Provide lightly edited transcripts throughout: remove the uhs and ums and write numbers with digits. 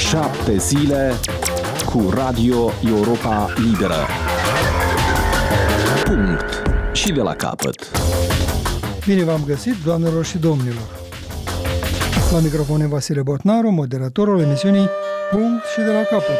7 zile cu Radio Europa Liberă. Punct. Și de la capăt. Bine v-am găsit, doamnelor și domnilor. La microfon e Vasile Botnaru, moderatorul emisiunii Punct și de la capăt.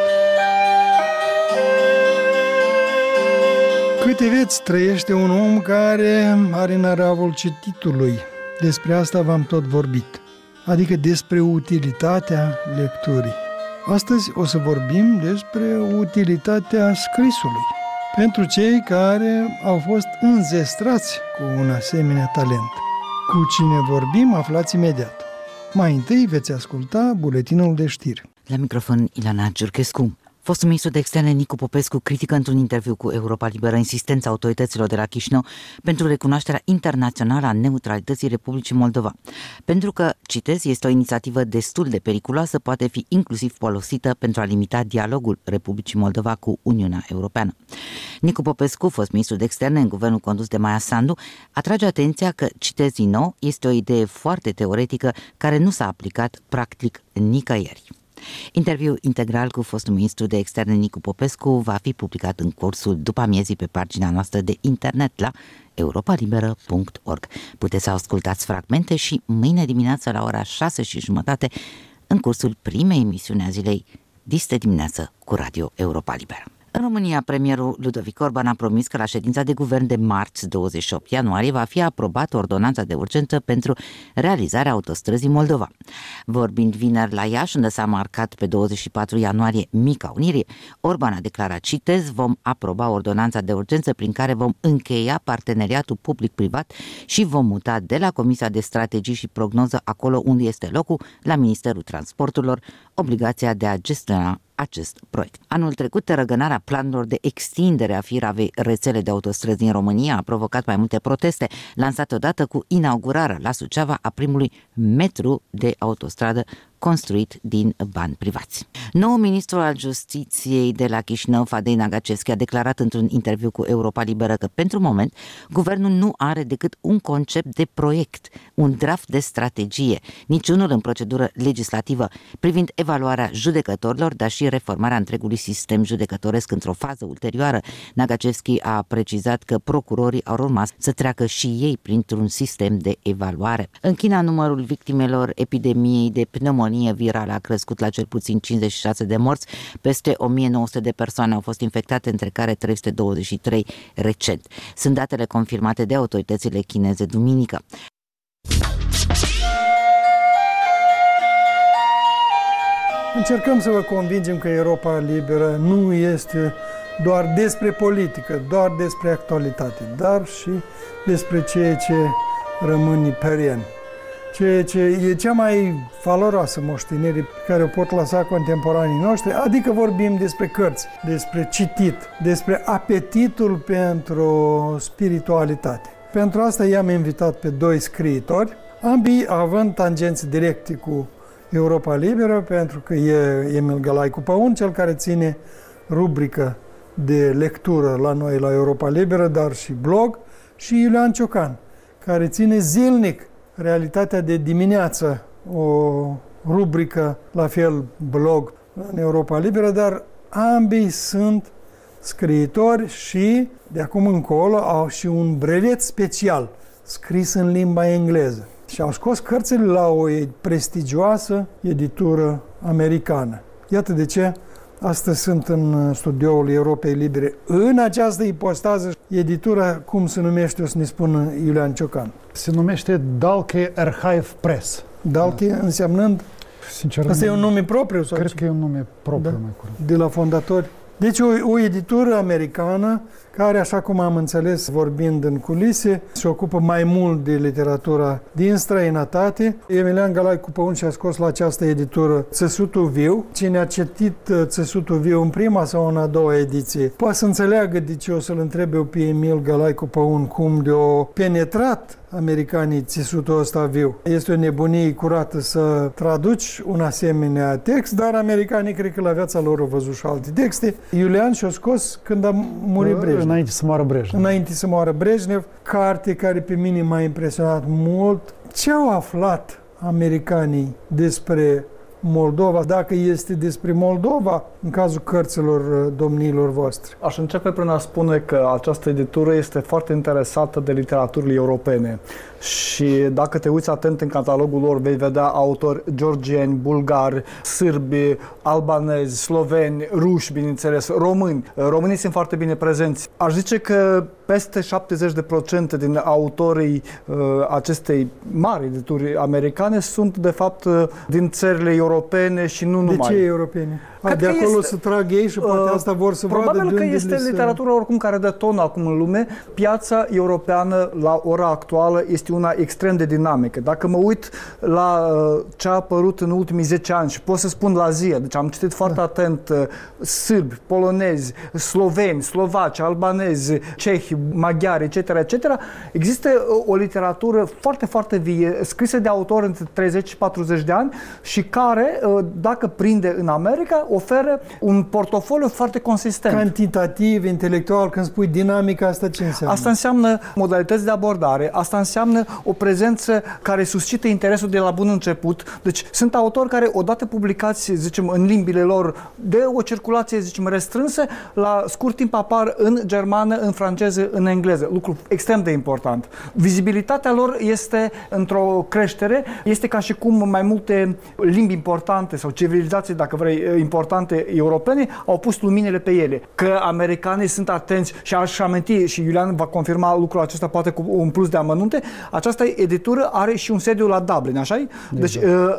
Câte vieți trăiește un om care are năravul cititului? Despre asta v-am tot vorbit, adică despre utilitatea lecturii. Astăzi o să vorbim despre utilitatea scrisului, pentru cei care au fost înzestrați cu un asemenea talent. Cu cine vorbim, aflați imediat. Mai întâi veți asculta buletinul de știri. La microfon Ilana Giurchescu. Fostul ministru de externe Nicu Popescu critică într-un interviu cu Europa Liberă insistența autorităților de la Chișinău pentru recunoașterea internațională a neutralității Republicii Moldova. Pentru că, citez, este o inițiativă destul de periculoasă, poate fi inclusiv folosită pentru a limita dialogul Republicii Moldova cu Uniunea Europeană. Nicu Popescu, fost ministru de externe în guvernul condus de Maia Sandu, atrage atenția că, citez din nou, este o idee foarte teoretică care nu s-a aplicat practic nicăieri. Interviul integral cu fostul ministru de externe Nicu Popescu va fi publicat în cursul după amiezii pe pagina noastră de internet la europalibera.org. Puteți să ascultați fragmente și mâine dimineață la ora 6:30 în cursul primei emisiuni a zilei Dis de dimineață cu Radio Europa Liberă. În România, premierul Ludovic Orban a promis că la ședința de guvern de marți, 28 ianuarie, va fi aprobată ordonanța de urgență pentru realizarea autostrăzii Moldova. Vorbind vineri la Iași, unde s-a marcat pe 24 ianuarie Mica Unire, Orban a declarat, citez, vom aproba ordonanța de urgență prin care vom încheia parteneriatul public-privat și vom muta de la Comisia de Strategii și Prognoză, acolo unde este locul, la Ministerul Transporturilor, obligația de a gestiona acest proiect. Anul trecut, tărăgânarea planurilor de extindere a firavei rețele de autostrăzi din România a provocat mai multe proteste, lansate odată cu inaugurarea la Suceava a primului metru de autostradă construit din bani privați. Noul ministru al Justiției de la Chișinău, Fadei Nagaceschi, a declarat într-un interviu cu Europa Liberă că, pentru moment, guvernul nu are decât un concept de proiect, un draft de strategie, niciunul în procedură legislativă, privind evaluarea judecătorilor, dar și reformarea întregului sistem judecătoresc într-o fază ulterioară. Nagaceschi a precizat că procurorii au urmat să treacă și ei printr-un sistem de evaluare. În China, numărul victimelor epidemiei de pneumonie virală a crescut la cel puțin 56 de morți, peste 1900 de persoane au fost infectate, între care 323 recent. Sunt datele confirmate de autoritățile chineze duminică. Încercăm să vă convingem că Europa Liberă nu este doar despre politică, doar despre actualitate, dar și despre ceea ce rămâne perien. Ceea ce e cea mai valoroasă moștenire pe care o pot lăsa contemporanii noștri, adică vorbim despre cărți, despre citit, despre apetitul pentru spiritualitate. Pentru asta i-am invitat pe doi scriitori, ambii având tangențe directe cu Europa Liberă, pentru că e Emil Gălaicu Păun, cel care ține rubrică de lectură la noi la Europa Liberă, dar și blog, și Iulian Ciocan, care ține zilnic Realitatea de dimineață, o rubrică, la fel blog în Europa Liberă, dar ambii sunt scriitori și de acum încolo au și un brevet special scris în limba engleză. Și au scos cărțile la o prestigioasă editură americană. Iată de ce astăzi sunt în studioul Europei Libere. În această ipostază, editura, cum se numește, o să ne spună Iulian Ciocan. Se numește Dalkey Archive Press. Dalkey însemnând? Sincer, asta e un nume propriu? Sau cred ce? că e un nume propriu, mai curând. De la fondatori? Deci o editură americană care, așa cum am înțeles vorbind în culise, se ocupă mai mult de literatura din străinătate. Emilian Gălaicu Păun și-a scos la această editură Țesutul Viu. Cine a citit Țesutul Viu în prima sau în a doua ediție poate să înțeleagă de ce o să-l întrebe eu pe Emil Gălaicu Păun cum de-o penetrat americanii țesutul ăsta viu. Este o nebunie curată să traduci un asemenea text, dar americanii cred că la viața lor au văzut și alte texte. Iulian și-a scos când a murit Brejnev. Înainte să moară Brejnev. Înainte să moară Brejnev, carte care pe mine m-a impresionat mult. Ce au aflat americanii despre Moldova, dacă este despre Moldova, în cazul cărților domniilor voastre. Aș începe prin a spune că această editură este foarte interesată de literaturile europene și dacă te uiți atent în catalogul lor, vei vedea autori georgieni, bulgari, sârbi, albanezi, sloveni, ruși, bineînțeles, români. Românii sunt foarte bine prezenți. Aș zice că peste 70% din autorii acestei mari edituri americane sunt, de fapt, din țările europene și nu numai. De ce europene? De acolo să trag ei și poate asta vor să vadă. Probabil că este literatura oricum care dă ton acum în lume. Piața europeană la ora actuală este una extrem de dinamică. Dacă mă uit la ce a apărut în ultimii 10 ani și pot să spun la zi, deci am citit foarte atent sârbi, polonezi, sloveni, slovaci, albanezi, cehi, maghiari, etc., există o literatură foarte, foarte vie, scrisă de autori între 30 și 40 de ani și care, dacă prinde în America, oferă un portofoliu foarte consistent. Cantitativ, intelectual, când spui dinamică, asta ce înseamnă? Asta înseamnă modalități de abordare, asta înseamnă o prezență care suscită interesul de la bun început. Deci sunt autori care, odată publicați, zicem, în limbile lor, de o circulație, zicem, restrânsă, la scurt timp apar în germană, în franceză, în engleză. Lucru extrem de important. Vizibilitatea lor este într-o creștere, este ca și cum mai multe limbi importante sau civilizații, dacă vrei, importante europene, au pus luminile pe ele. Că americanii sunt atenți și aș aminti, și Iulian va confirma lucrul acesta poate cu un plus de amănunte, această editură are și un sediu la Dublin, așa-i? Deci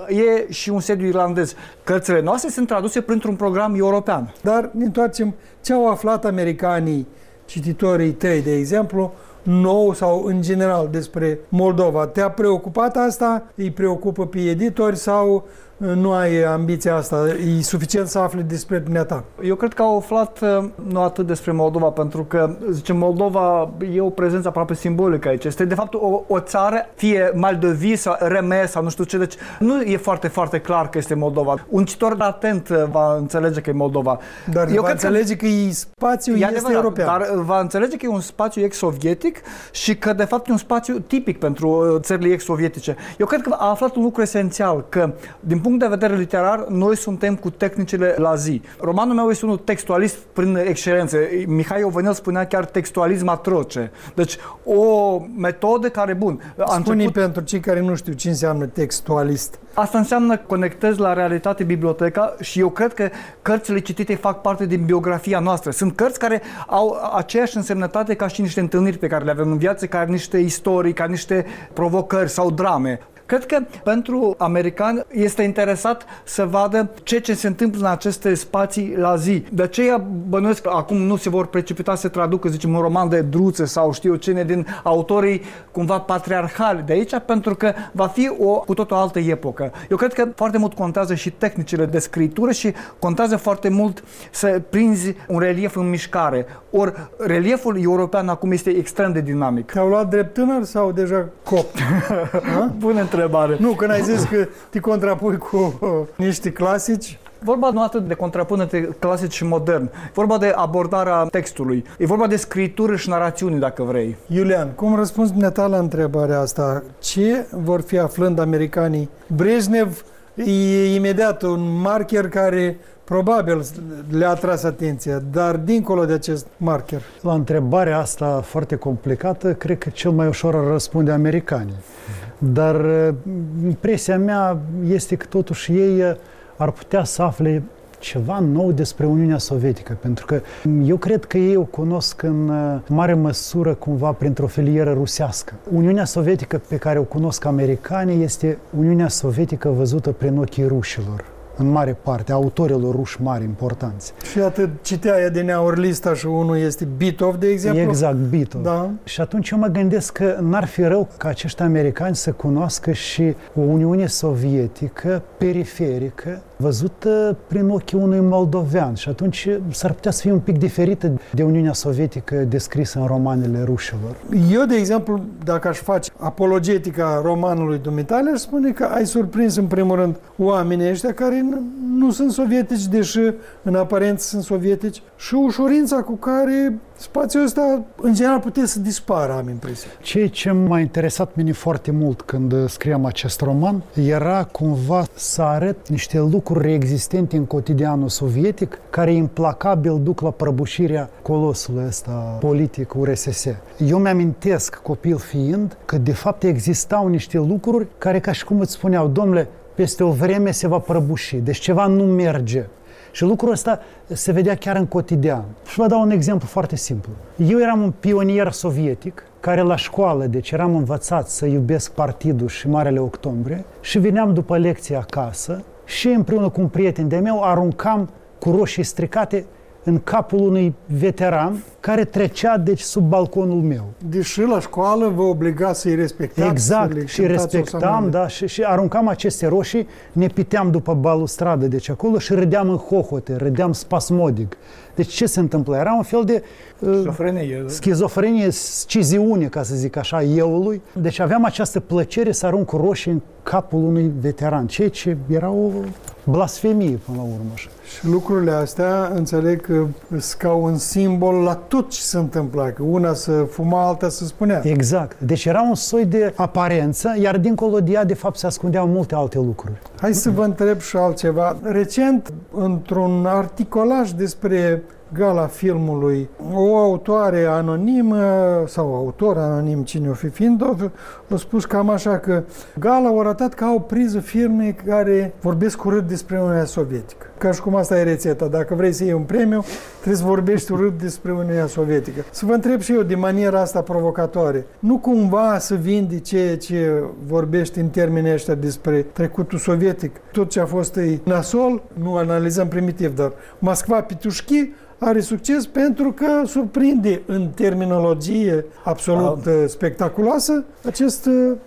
e și un sediu irlandez. Cărțile noastre sunt traduse printr-un program european. Dar ne întoarcem, ce au aflat americanii, cititorii tăi, de exemplu, nou sau în general despre Moldova? Te-a preocupat asta? Îi preocupă pe editori sau nu ai ambiția asta? E suficient să afli despre dumneata? Eu cred că au aflat nu atât despre Moldova, pentru că, zicem, Moldova e o prezență aproape simbolică aici. Este, de fapt, o țară, fie Moldovie sau Reme sau nu știu ce, deci nu e foarte, foarte clar că este Moldova. Un citor atent va înțelege că e Moldova. Dar eu va înțelege că e spațiu este european. Dar va înțelege că e un spațiu ex-sovietic și că, de fapt, e un spațiu tipic pentru țările ex-sovietice. Eu cred că a aflat un lucru esențial, că, din punct de vedere literar, noi suntem cu tehnicile la zi. Romanul meu este unul textualist prin excelență. Mihai Iovenel spunea chiar textualism atroce. Deci, o metodă care, bun... Spune-i pentru cei care nu știu ce înseamnă textualist. Asta înseamnă că conectezi la realitate biblioteca și eu cred că cărțile citite fac parte din biografia noastră. Sunt cărți care au aceeași însemnătate ca și niște întâlniri pe care le avem în viață, ca niște istorii, ca niște provocări sau drame. Cred că pentru americani este interesat să vadă ce se întâmplă în aceste spații la zi. De aceea bănuiesc că acum nu se vor precipita să traducă, zicem, un roman de Druță sau știu cine din autorii cumva patriarhali de aici, pentru că va fi cu tot o altă epocă. Eu cred că foarte mult contează și tehnicile de scritură și contează foarte mult să prinzi un relief în mișcare. Ori relieful european acum este extrem de dinamic. Te-au luat drept tânăr sau deja copt? Bună întrebare. Nu, când ai zis că te contrapui cu niște clasici. Vorba nu atât de contrapunere clasic și modern. Vorba de abordarea textului. E vorba de scritură și narațiune, dacă vrei. Iulian, cum răspunzi dumneata la întrebarea asta? Ce vor fi aflând americanii? Brejnev e imediat un marker care probabil le-a atras atenția, dar dincolo de acest marker. La întrebarea asta foarte complicată, cred că cel mai ușor ar răspunde americanii. Dar impresia mea este că totuși ei ar putea să afle ceva nou despre Uniunea Sovietică, pentru că eu cred că ei o cunosc în mare măsură cumva printr-o filieră rusească. Uniunea Sovietică pe care o cunosc americanii este Uniunea Sovietică văzută prin ochii rușilor, în mare parte, autorilor ruși mari importanți. Și atât citea adineauri lista și unul este Bitov, de exemplu? Exact, Bitov. Da. Și atunci eu mă gândesc că n-ar fi rău ca acești americani să cunoască și o Uniune Sovietică periferică, văzută prin ochii unui moldovean și atunci s-ar putea să fie un pic diferită de Uniunea Sovietică descrisă în romanele rușilor. Eu, de exemplu, dacă aș face apologetica romanului dumitale, aș spune că ai surprins în primul rând oamenii ăștia care nu sunt sovietici, deși în aparență sunt sovietici, și ușurința cu care spațiul ăsta, în general, putea să dispară, am impresia. Ceea ce m-a interesat mine foarte mult când scriam acest roman era cumva să arăt niște lucruri existente în cotidianul sovietic care implacabil duc la prăbușirea colosului ăsta politic URSS. Eu mi-amintesc, copil fiind, că de fapt existau niște lucruri care, ca și cum îți spuneau, domnule, peste o vreme se va prăbuși, deci ceva nu merge. Și lucrul ăsta se vedea chiar în cotidian. Și vă dau un exemplu foarte simplu. Eu eram un pionier sovietic, care la școală, deci eram învățat să iubesc partidul și Marele Octombrie, și veneam după lecție acasă și împreună cu un prieten de meu aruncam cu roșii stricate în capul unui veteran care trecea, deci, sub balconul meu. Deși la școală vă obliga să-i respectați. Exact, și respectam, da, și aruncam aceste roșii, ne piteam după balustradă, deci acolo, și râdeam în hohote, râdeam spasmodic. Deci ce se întâmplă? Era un fel de schizofrenie, sciziune, ca să zic așa, euului. Deci aveam această plăcere să arunc roșii în capul unui veteran, ceea ce era o blasfemie până la urmă. Și lucrurile astea, înțeleg că sunt ca un simbol la tot ce se întâmplă, că una să fuma, alta să spunea. Exact. Deci era un soi de aparență, iar dincolo de ea, de fapt, se ascundeau multe alte lucruri. Hai să vă întreb și altceva. Recent, într-un articolaj despre gala filmului, o autoare anonimă sau autor anonim, cine o fi fiind, a spus cam așa că gala a arătat ca o priză firme care vorbesc urât despre Uniunea Sovietică. Ca și cum asta e rețeta. Dacă vrei să iei un premiu, trebuie să vorbești urât despre Uniunea Sovietică. Să vă întreb și eu, de maniera asta provocatoare, nu cumva să vindi ceea ce vorbești în termenii ăștia despre trecutul sovietic, tot ce a fost nasol, nu analizăm primitiv, dar Moskva-Pitușchi are succes pentru că surprinde în terminologie absolut spectaculoasă acest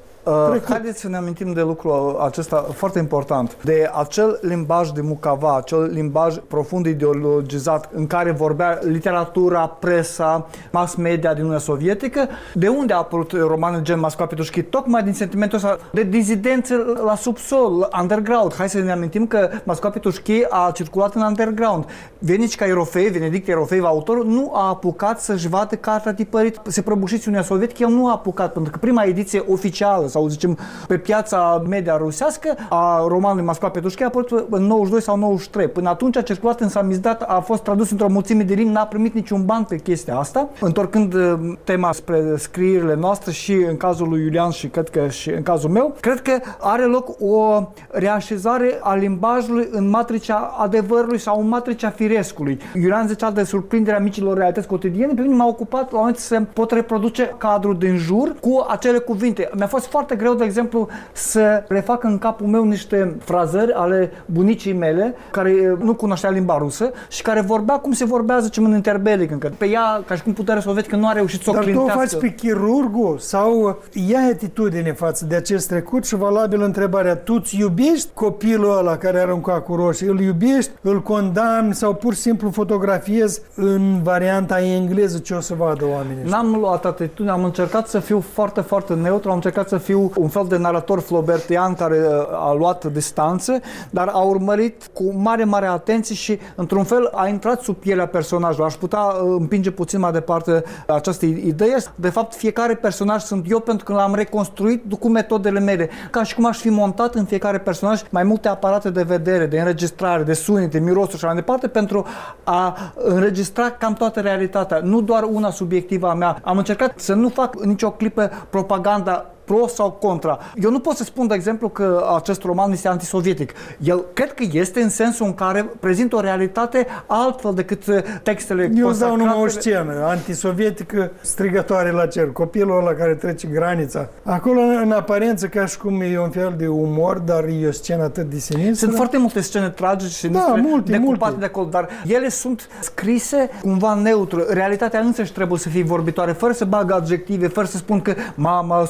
haideți să ne amintim de lucrul acesta foarte important, de acel limbaj de mucava, acel limbaj profund ideologizat în care vorbea literatura, presa, mass media din Uniunea Sovietică. De unde a apărut romanul gen Moskva-Pitușchi? Tocmai din sentimentul ăsta de dizidență la subsol, underground. Hai să ne amintim că Moskva-Pitușchi a circulat în underground. Venica Erofei, Venedict Erofei, autorul, nu a apucat să-și vadă cartea tipărit. Se prăbușiți Uniunea Sovietică, el nu a apucat, pentru că prima ediție oficială, sau zicem pe piața media rusească a romanului Moskva-Pitușchi a apărut în 92 sau 93. Până atunci a circulat în samizdat, a fost tradus într-o mulțime de limbi, n-a primit niciun ban pe chestia asta. Întorcând tema spre scrierile noastre și în cazul lui Iulian și cred că și în cazul meu, cred că are loc o reașezare a limbajului în matricea adevărului sau în matricea firescului. Iulian zicea de surprinderea micilor realități cotidiene, pe mine m-a ocupat la un moment să pot reproduce cadrul din jur cu acele cuvinte. Mi-a fost foarte greu, de exemplu, să refac în capul meu niște frazări ale bunicii mele, care nu cunoștea limba rusă și care vorbea cum se vorbea, zicem, în interbelic încă. Pe ea, ca și cum puterea sovietică, nu a reușit să o clintească. Dar tu o faci pe chirurgul sau ia atitudine față de acest trecut și valabil întrebarea, tu îți iubești copilul ăla care arunca cu roșii? Îl iubești? Îl condamni sau pur și simplu fotografiezi în varianta engleză ce o să vadă oamenii? N-am luat atitudine, am încercat să fiu foarte, foarte neutru, am încercat să fiu un fel de narator flaubertian care a luat distanță, dar a urmărit cu mare, mare atenție și, într-un fel, a intrat sub pielea personajului. Aș putea împinge puțin mai departe această idee. De fapt, fiecare personaj sunt eu pentru că l-am reconstruit cu metodele mele. Ca și cum aș fi montat în fiecare personaj mai multe aparate de vedere, de înregistrare, de sunete, mirosuri și mai departe, pentru a înregistra cam toată realitatea, nu doar una subiectivă a mea. Am încercat să nu fac nicio clipă propaganda pro sau contra. Eu nu pot să spun, de exemplu, că acest roman este antisovietic. El cred că este în sensul în care prezintă o realitate altfel decât textele consacrate. Eu îți dau numai o scenă antisovietică strigătoare la cer. Copilul ăla care trece granița. Acolo, în aparență, ca și cum e un fel de umor, dar e o scenă atât de sinistră. Sunt foarte multe scene tragice și decupate de acolo, dar ele sunt scrise cumva neutru. Realitatea însăși trebuie să fie vorbitoare, fără să bagă adjective, fără să spun că m-a sufocat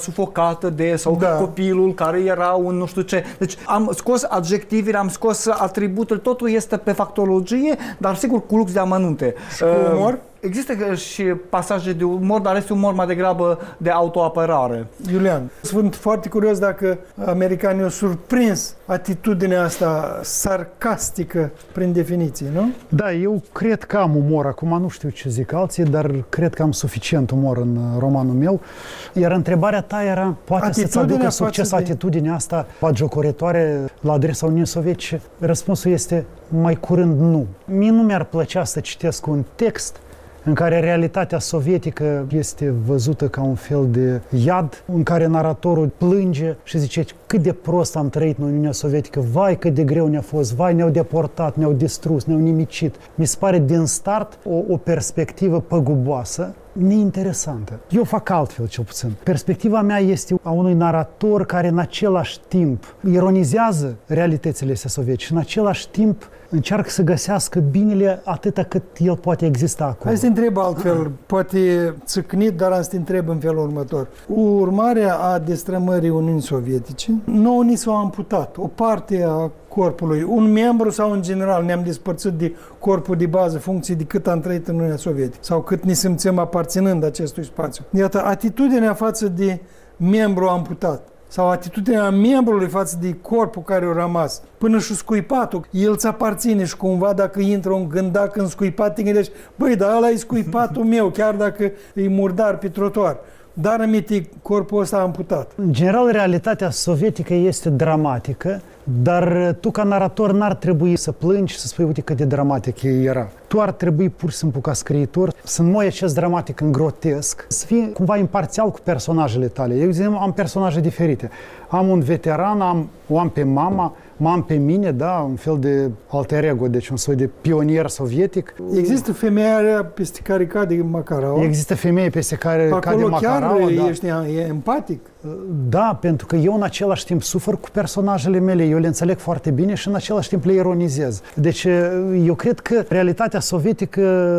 bucată de, sau copilul care era un nu știu ce. Deci am scos adjectivele, am scos atributele, totul este pe factologie, dar sigur cu lux de amănunte. Și cu umor? Există și pasaje de umor, dar este umor mai degrabă de autoapărare. Iulian, sunt foarte curios dacă americanii au surprins atitudinea asta sarcastică prin definiție, nu? Da, eu cred că am umor. Acum nu știu ce zic alții, dar cred că am suficient umor în romanul meu. Iar întrebarea ta era, poate să-ți aducă succes atitudinea asta bagiocoritoare la adresa Uniunii Sovietice? Răspunsul este mai curând nu. Mie nu mi-ar plăcea să citesc un text în care realitatea sovietică este văzută ca un fel de iad, în care naratorul plânge și zice cât de prost am trăit în Uniunea Sovietică, vai cât de greu ne-a fost, vai ne-au deportat, ne-au distrus, ne-au nimicit. Mi se pare din start o perspectivă păguboasă, neinteresantă. Eu fac altfel, cel puțin. Perspectiva mea este a unui narator care în același timp ironizează realitățile astea sovietice și în același timp încearcă să găsească binele atâta cât el poate exista acolo. Hai să te întreb altfel, poate țâcnit, dar am să te întreb în felul următor. Urmare a destrămării Uniunii Sovietice, nouă ni s-au amputat o parte a corpului, un membru sau în general ne-am despărțit de corpul de bază, funcție de cât am trăit în Uniunea Sovietică sau cât ne simțim aparținând acestui spațiu. Iată, atitudinea față de membru amputat sau atitudinea membrului față de corpul care a rămas, până și scuipatul, el îți aparține și cumva dacă intră un gândac în scuipat, te gândești, băi, dar ăla e scuipatul meu, chiar dacă e murdar pe trotuar. Dar aminte corpul ăsta amputat. În general, realitatea sovietică este dramatică, dar tu ca narator n-ar trebui să plângi și să spui, uite cât de dramatic era. Tu ar trebui pur și simplu ca scriitor să înmoi acest dramatic în grotesc, să fii cumva imparțial cu personajele tale. Eu, de exemplu, am personaje diferite. Am un veteran, o am pe mama, am pe mine, da, un fel de alter ego, deci un soi de pionier sovietic. Există femeia peste care cade Makarova? Există femeie peste care cade Makarova, acolo chiar da. ești empatic? Da, pentru că eu în același timp sufăr cu personajele mele, eu le înțeleg foarte bine și în același timp le ironizez. Deci eu cred că realitatea sovietică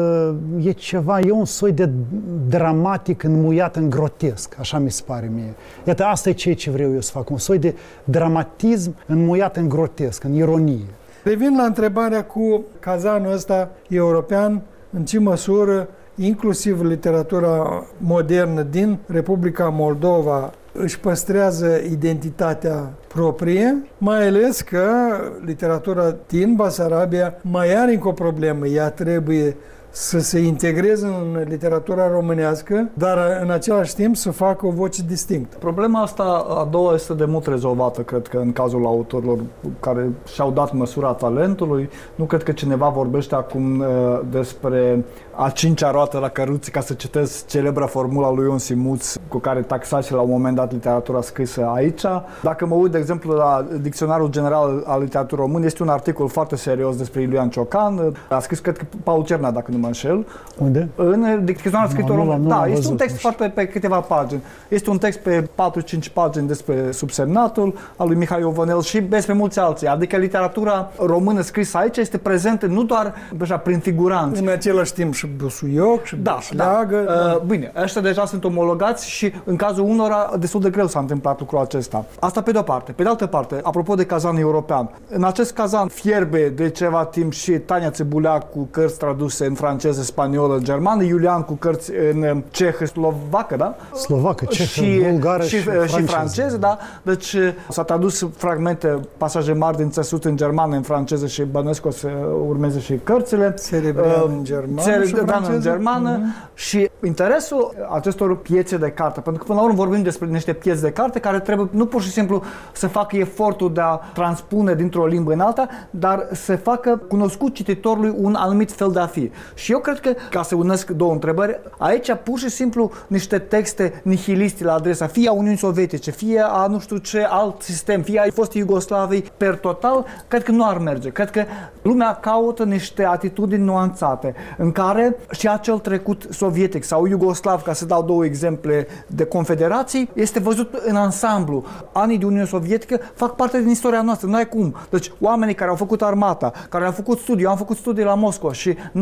e ceva, e un soi de dramatic înmuiat în grotesc, așa mi se pare mie. Iată, asta e ceea ce vreau eu să fac, un soi de dramatism înmuiat în grotesc, în ironie. Revin la întrebarea cu cazanul ăsta european, în ce măsură inclusiv literatura modernă din Republica Moldova își păstrează identitatea proprie, mai ales că literatura din Basarabia mai are încă o problemă. Ea trebuie să se integreze în literatura românească, dar în același timp să facă o voce distinctă. Problema asta a doua este de mult rezolvată, cred că în cazul autorilor care și-au dat măsura talentului. Nu cred că cineva vorbește acum despre a cincea roată la căruță, ca să citesc celebra formula lui Ion Simuț, cu care taxa și la un moment dat literatura scrisă aici. Dacă mă uit, de exemplu, la Dicționarul General al Literaturii Române, este un articol foarte serios despre Iulian Ciocan. A scris, cred că, Paul Cernea, dacă nu mă înșel. Unde? În Dicționarul Scriitorului Român. Da, este un text foarte pe câteva pagini. Este un text pe 4-5 pagini despre subsemnatul al lui Mihai Iovenel și despre mulți alții. Adică literatura română scrisă aici este prezentă nu doar așa, prin figuranți. În același timp și Busuioc și Bușleagă. Da. Bine, ăștia deja sunt omologați și în cazul unora destul de greu s-a întâmplat lucrul acesta. Asta pe de-o parte. Pe de altă parte, apropo de cazan european, în acest cazan fierbe de ceva timp și Tania Țibuleac cu cărți traduse în franceză, spaniolă, germană, Iulian cu cărți în cehă, slovacă, da? Slovacă, cehă, bulgară și franceză, da? Deci s-a tradus fragmente, pasaje mari din țesut în germană, în franceză și bănuiesc că o să urmeze și cărțile. Cerebrean în germană și în germană. Și interesul acestor piețe de carte, pentru că până la urmă vorbim despre niște piețe de carte care trebuie nu pur și simplu să facă efortul de a transpune dintr-o limbă în alta, dar să facă cunoscut cititorului un anumit fel de a fi. Și eu cred că, ca să unesc două întrebări, aici pur și simplu niște texte nihiliste la adresa fie a Uniunii Sovietice, fie a nu știu ce alt sistem, fie a fostei Iugoslavii, per total, cred că nu ar merge. Cred că lumea caută niște atitudini nuanțate, în care și acel trecut sovietic sau iugoslav, ca să dau două exemple de confederații, este văzut în ansamblu. Anii de Uniune Sovietică fac parte din istoria noastră, nu ai cum. Deci oamenii care au făcut armata, care au făcut studii, eu am făcut studii la Moscova și n-a fost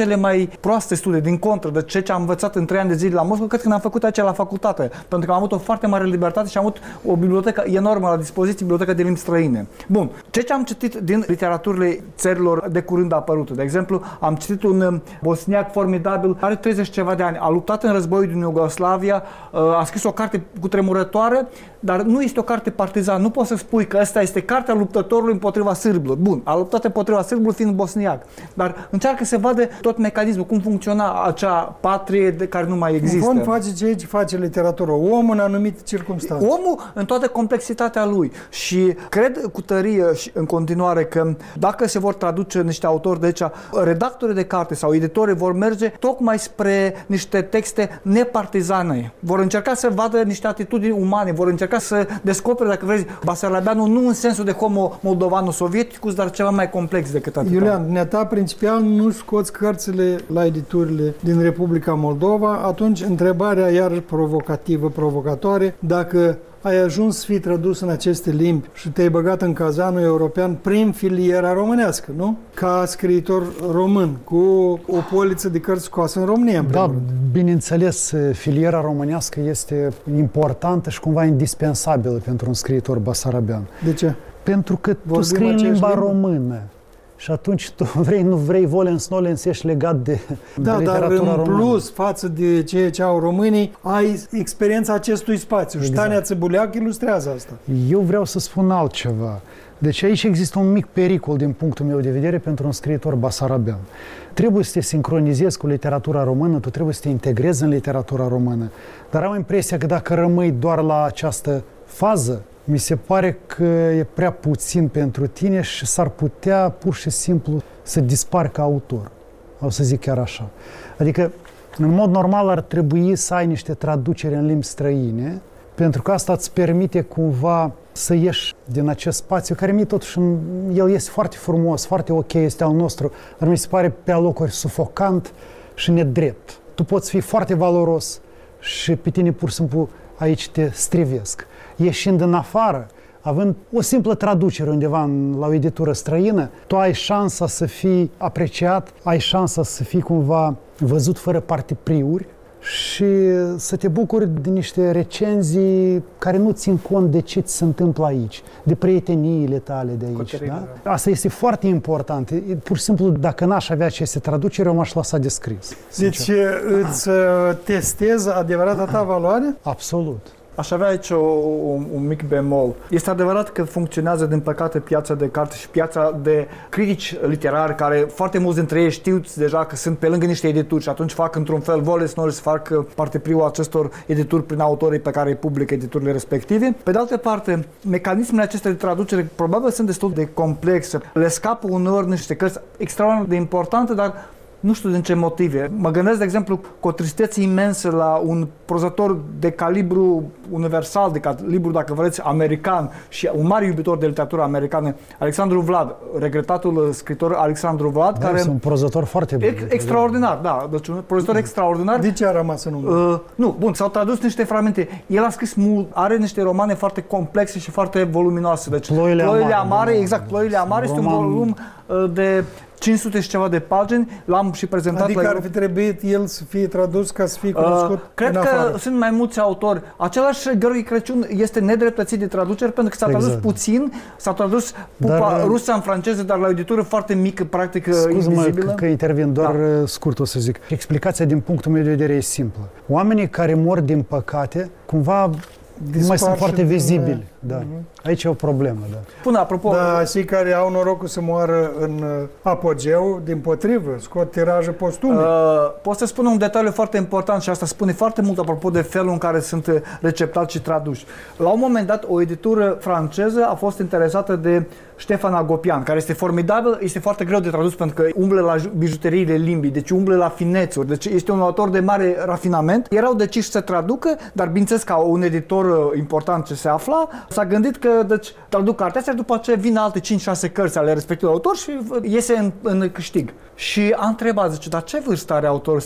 cele mai proaste studii, din contră, de ce am învățat în 3 ani de zile la Moscova, cred că n-am făcut aici la facultate, pentru că am avut o foarte mare libertate și am avut o bibliotecă enormă la dispoziție, biblioteca de limbi străine. Bun, ce am citit din literaturile țărilor de curând apărute, de exemplu, am citit un bosniac formidabil, are 30 ceva de ani, a luptat în războiul din Iugoslavia, a scris o carte cutremurătoare, dar nu este o carte partizan. Nu poți să spui că asta este cartea luptătorului împotriva sârbilor. Bun, a luptat împotriva sârbilor fiind bosniac, dar încearcă să vadă tot mecanismul, cum funcționa acea patrie de care nu mai există. În fond face ceea ce face literatura, omul în anumite circunstanțe. Omul în toată complexitatea lui. Și cred cu tărie și în continuare că dacă se vor traduce niște autori de aici, redactorii de carte sau editorii vor merge tocmai spre niște texte nepartizane. Vor încerca să vadă niște atitudini umane, vor încerca să descopere, dacă vrei, Basarabeanu nu în sensul de homo moldovano-sovieticus, dar ceva mai complex decât atât. Iulian, dumneata principial nu scoți cărțile la editurile din Republica Moldova, atunci întrebarea iar provocatoare, dacă ai ajuns să fii tradus în aceste limbi și te-ai băgat în cazanul european prin filiera românească, nu? Ca scriitor român, cu o poliță de cărți scoase în România. Da, bineînțeles, filiera românească este importantă și cumva indispensabilă pentru un scriitor basarabean. De ce? Pentru că tu scrii în limba română. Și atunci tu vrei, nu vrei, volens nolens, ești legat de literatura dar în română. plus, față de ceea ce au românii, ai experiența acestui spațiu. Exact. Și Tania Țăbuleac ilustrează asta. Eu vreau să spun altceva. Deci aici există un mic pericol din punctul meu de vedere pentru un scriitor basarabean. Trebuie să te sincronizezi cu literatura română, tu trebuie să te integrezi în literatura română. Dar am impresia că dacă rămâi doar la această fază, mi se pare că e prea puțin pentru tine și s-ar putea pur și simplu să dispari ca autor. O să zic chiar așa. Adică, în mod normal, ar trebui să ai niște traduceri în limbi străine, pentru că asta îți permite cumva să ieși din acest spațiu, care mie totuși, el este foarte frumos, foarte ok, este al nostru, dar mi se pare pe alocuri sufocant și nedrept. Tu poți fi foarte valoros și pe tine pur și simplu aici te strivesc. Ieșind în afară, având o simplă traducere undeva la o editură străină, tu ai șansa să fii apreciat, ai șansa să fii cumva văzut fără partipriuri și să te bucuri de niște recenzii care nu țin cont de ce ți se întâmplă aici, de prieteniile tale de aici. Da? Asta este foarte important. Pur și simplu, dacă n-aș avea aceste traduceri, eu m-aș lăsa de scris. Deci îți testezi adevărata ta valoare? Absolut. Aș avea aici un mic bemol. Este adevărat că funcționează, din păcate, piața de carte și piața de critici literari, care foarte mulți dintre ei știu deja că sunt pe lângă niște edituri și atunci fac într-un fel volens nolens să fac partepriul acestor edituri prin autorii pe care îi publică editurile respective. Pe de altă parte, mecanismele acestea de traducere probabil sunt destul de complexe. Le scapă uneori niște cărți extraordinar de importante, dar nu știu din ce motive. Mă gândesc, de exemplu, cu o tristețe imensă la un prozător de calibru universal, de calibru, dacă vreți, american și un mare iubitor de literatură americană, Alexandru Vlad, regretatul scriitor Alexandru Vlad, da, care este un prozător foarte bun. Extraordinar, da. Deci un prozător extraordinar. De ce a rămas în urmă? Nu, bun, s-au tradus niște fragmente. El a scris mult, are niște romane foarte complexe și foarte voluminoase. Deci, Ploile amare, exact, Ploile amare este un volum de 500 și ceva de pagini, l-am și prezentat. Adică ar fi trebuit el să fie tradus ca să fie cunoscut cred că sunt mai mulți autori. Același Gheorghe Crăciun este nedreptățit de traduceri pentru că s-a tradus puțin, s-a tradus Pupa Rusa în franceză, dar la o editură foarte mică, practic invizibilă. Scuze-mă că intervin, doar scurt o să zic. Explicația din punctul meu de vedere e simplă. Oamenii care mor din păcate, cumva nu mai sunt foarte vizibili. Da. Aici e o problemă. Da. Până apropo... Da, cei care au norocul să moară în apogeu, dimpotrivă, scot tiraje postume. Pot să spun un detaliu foarte important și asta spune foarte mult apropo de felul în care sunt receptați și traduși. La un moment dat, o editură franceză a fost interesată de Ștefan Agopian, care este formidabil, este foarte greu de tradus pentru că umblă la bijuteriile limbii, deci umblă la finețuri, deci este un autor de mare rafinament. Erau deciși să traducă, dar bineînțeles ca un editor important ce se afla, s-a gândit că deci, traduc cartea asta și după aceea vin alte 5-6 cărți ale respectivului autor și iese în câștig. Și a întrebat, zice, dar ce vârstă are autorul ăsta?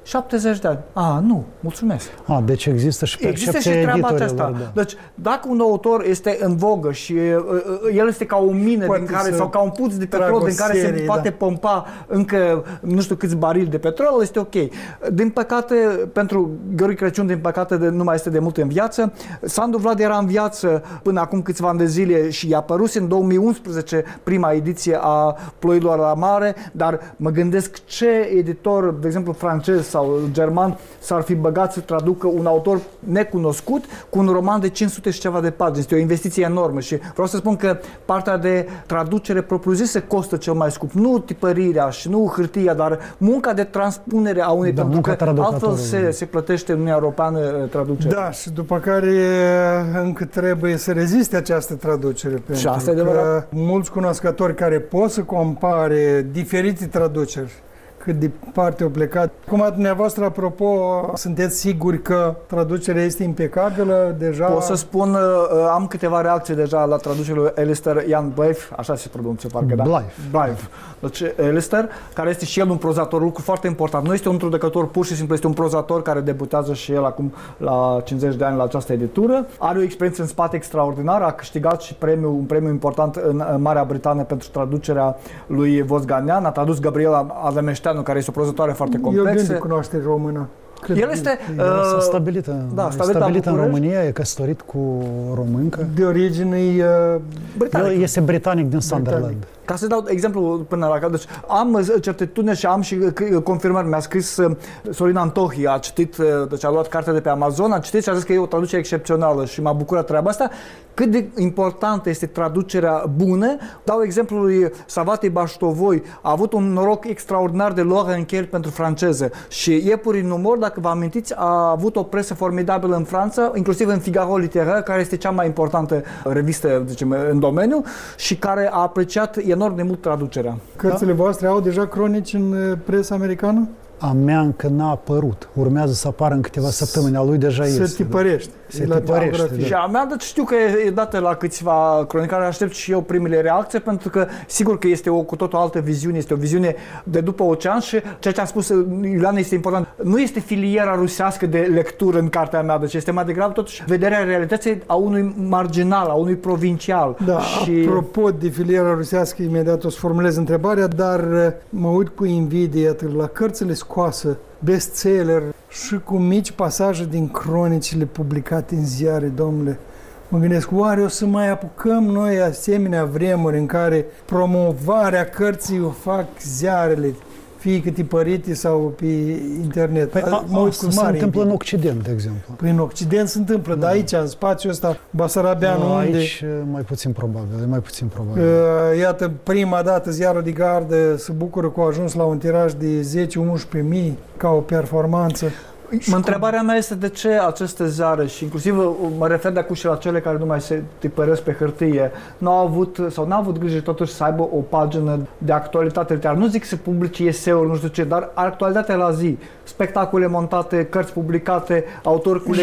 70 de ani. Nu, mulțumesc. Deci există și percepția Există și treaba aceasta. Da. Deci, dacă un autor este în vogă și el este ca o mină din care, sau ca un puț de petrol din care se poate pompa încă nu știu câți barili de petrol, este ok. Din păcate, pentru Gheorghe Crăciun, din păcate, nu mai este de mult în viață. Sandu Vlad era în viață până acum câțiva ani de zile și i-a apărut în 2011 prima ediție a Ploilor la mare, dar mă gândesc ce editor, de exemplu francez sau german, s-ar fi băgat să traducă un autor necunoscut cu un roman de 500 și ceva de pagini. Este o investiție enormă și vreau să spun că partea de traducere propriu-zisă costă cel mai scump. Nu tipărirea și nu hârtia, dar munca de transpunere a unei, pentru că altfel se plătește în Uniunea Europeană traducerea. Da, și după care încă trebuie să reziste această traducere. Și asta e adevărat. Mulți cunoscători care pot să compare diferite traduceri, cât de departe au plecat. Cum dumneavoastră, apropo, sunteți siguri că traducerea este impecabilă deja? Pot să spun, am câteva reacții deja la traducerea lui Alistair Ian Blythe, așa se pronunță, parcă, da? Blythe. Deci, Alistair, care este și el un prozator, lucru foarte important. Nu este un traducător pur și simplu, este un prozator care debutează și el acum la 50 de ani la această editură. Are o experiență în spate extraordinară, a câștigat și un premiu important în Marea Britanie pentru traducerea lui Vosganian, a tradus Gabriela Adameșteanu, care este o prozătoare foarte complexă. Eu gând de cunoaștere română. El este s-a stabilit în România, e căsătorit cu o româncă. De origine britanic. Este britanic din Sunderland. Ca să dau exemplu până la cap, deci am certitudine și am și confirmări. Mi-a scris Sorin Antohi, a citit, deci a luat cartea de pe Amazon, a citit și a zis că e o traducere excepțională și m-a bucurat treaba asta. Cât de importantă este traducerea bună. Dau exemplul lui Savate Baștovoi, a avut un noroc extraordinar de Laurent Kerr pentru franceză și Iepurii în umor, dacă vă amintiți, a avut o presă formidabilă în Franța, inclusiv în Figaro Literar, care este cea mai importantă revistă, zicem, în domeniu și care a apreciat enorm de mult traducerea. Cărțile voastre au deja cronici în presa americană? A mea încă n-a apărut. Urmează să apară în câteva săptămâni. A lui deja este. Se tipărește. Se tipărește. Și a mea, deci știu că e dată la câțiva cronicari, aștept și eu primele reacții, pentru că sigur că este cu totul altă viziune, este o viziune de după ocean și ceea ce a spus Iuliana este important. Nu este filiera rusească de lectură în cartea mea, deci este mai degrabă totuși vederea realității a unui marginal, a unui provincial. Da, și apropo de filiera rusească, imediat o să formulez întrebarea, dar mă uit cu invidie la cărțile scoase, bestseller și cu mici pasaje din cronicile publicate în ziare, domnule. Mă gândesc, oare o să mai apucăm noi asemenea vremuri în care promovarea cărții o fac ziarele, fie că tipărite sau pe internet? Asta se întâmplă în Occident, de exemplu. Păi în Occident se întâmplă, dar aici, în spațiul ăsta basarabean, unde... Aici mai puțin probabil, Iată, prima dată ziarul de gardă se bucură că a ajuns la un tiraj de 10-11 mii ca o performanță. Întrebarea mea este de ce aceste ziare, și inclusiv mă refer de acum și la cele care nu mai se tipăresc pe hârtie, n-au avut grijă totuși să aibă o pagină de actualitate literară. Nu zic să publice eseuri, nu știu ce, dar actualitatea la zi, spectacole montate, cărți publicate, autori cu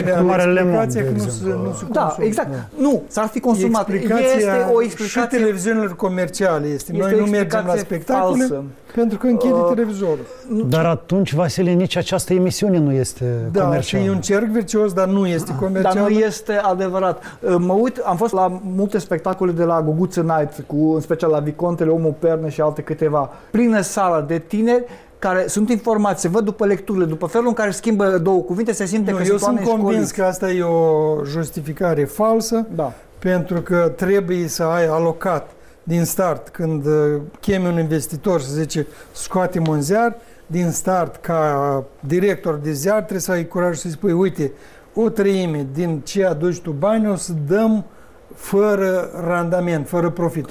lecturi. Da, exact. Nu, s-ar fi consumat. Este o explicație. Și televiziunilor comerciale este. Noi nu mergem la spectacole pentru că închide televizorul. Dar atunci, Vasile, nici această emisiune nu este comercială. Da, și e un cerc virtuos, dar nu este comercial. Dar nu este adevărat. Mă uit, am fost la multe spectacole de la Guguță Night, în special la Vicontele, Omul Pernă și alte câteva, plină sală de tineri care sunt informați, se văd după lecturile, după felul în care schimbă două cuvinte, se simte că sunt oameni școliți. Eu sunt convins că asta e o justificare falsă, pentru că trebuie să ai alocat din start, când chemi un investitor și zice scoatem un ziar, din start, ca director de ziar, trebuie să ai curaj să-i spui, uite, o treime din ce aduci tu bani o să dăm fără randament, fără profit.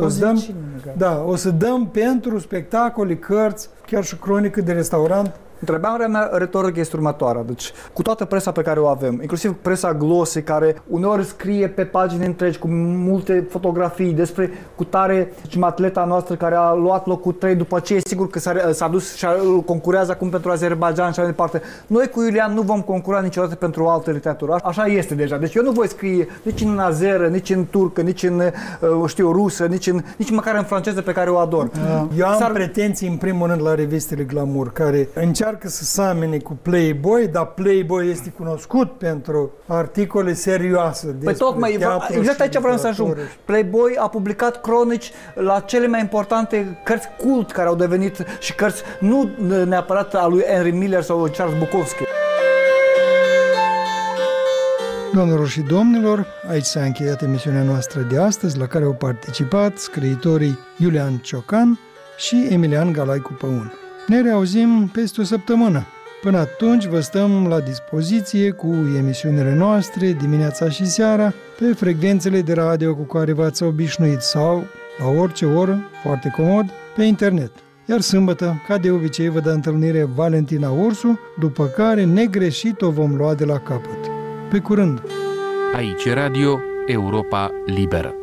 O să dăm pentru spectacole, cărți, chiar și cronică de restaurant. Întrebarea mea retorică este următoarea. Deci, cu toată presa pe care o avem, inclusiv presa glose, care uneori scrie pe pagini întregi cu multe fotografii despre cutare, zicem, atleta noastră care a luat locul 3 după ce e sigur că s-a dus și concurează acum pentru Azerbaijan și așa mai departe. Noi cu Iulian nu vom concura niciodată pentru o altă literatură. Așa este deja. Deci eu nu voi scrie nici în azeră, nici în turcă, nici în, rusă, nici măcar în franceză pe care o ador. Eu am pretenții, în primul rând, la revistele Glamour, care încearcă încearcă să samene cu Playboy, dar Playboy este cunoscut pentru articole serioase despre Păi tocmai, teatru exact și aici vreau să ajung. literatură. Playboy a publicat cronici la cele mai importante cărți cult care au devenit și cărți nu neapărat a lui Henry Miller sau Charles Bukowski. Doamnelor și domnilor, aici s-a încheiat emisiunea noastră de astăzi, la care au participat scriitorii Iulian Ciocan și Emilian Galaicu Păun. Ne reauzim peste o săptămână. Până atunci vă stăm la dispoziție cu emisiunile noastre dimineața și seara pe frecvențele de radio cu care v-ați obișnuit sau, la orice oră, foarte comod, pe internet. Iar sâmbătă, ca de obicei, vă dă întâlnire Valentina Ursu, după care negreșit o vom lua de la capăt. Pe curând! Aici Radio Europa Liberă.